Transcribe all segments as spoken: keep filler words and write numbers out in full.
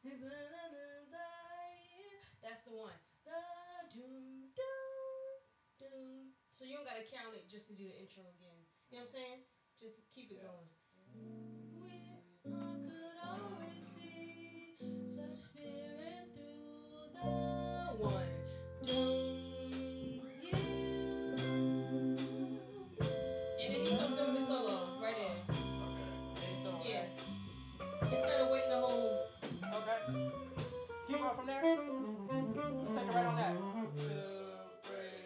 That's the one. The doom doom doom. So you don't gotta count it just to do the intro again. You know what I'm saying? Just keep it going. We all could always see such spirit through the one. Doom you. And then he comes in with the solo right there. Okay. Yeah. Instead of waiting the whole. Okay. Keep going from there. Let's take it right on that. Two, three.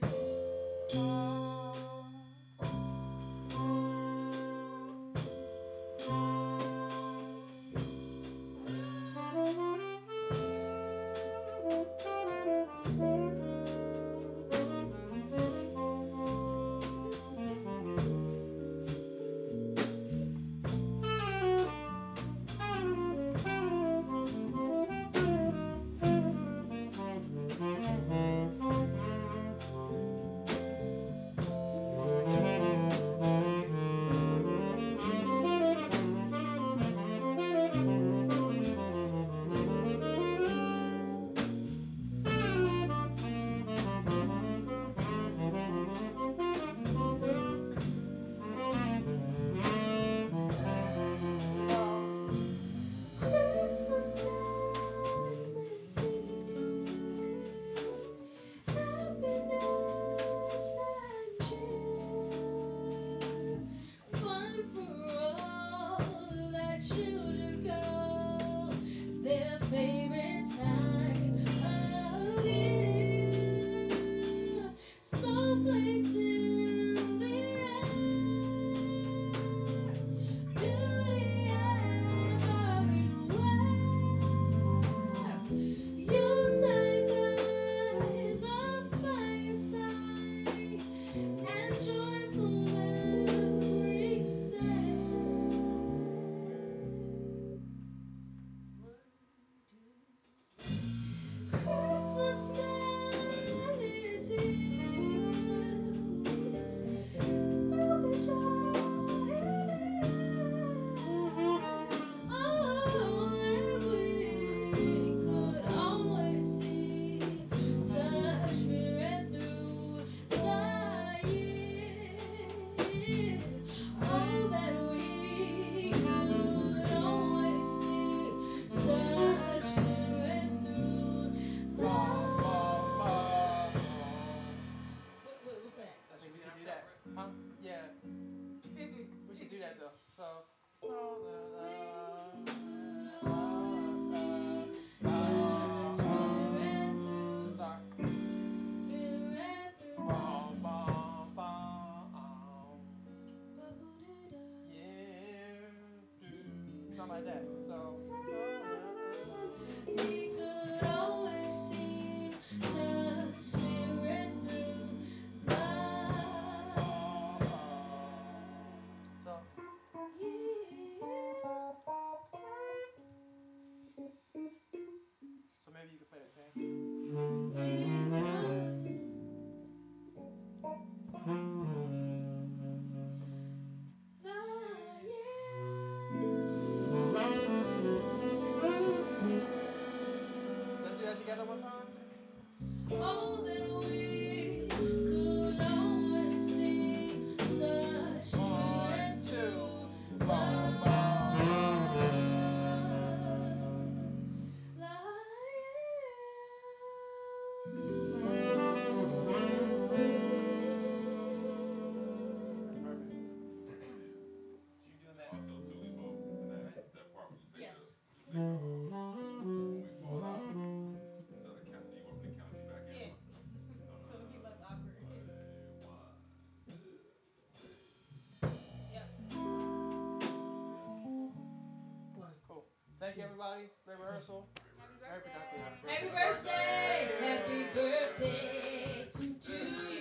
Thank you, everybody. Great rehearsal. Happy birthday! Happy birthday! Happy birthday to you.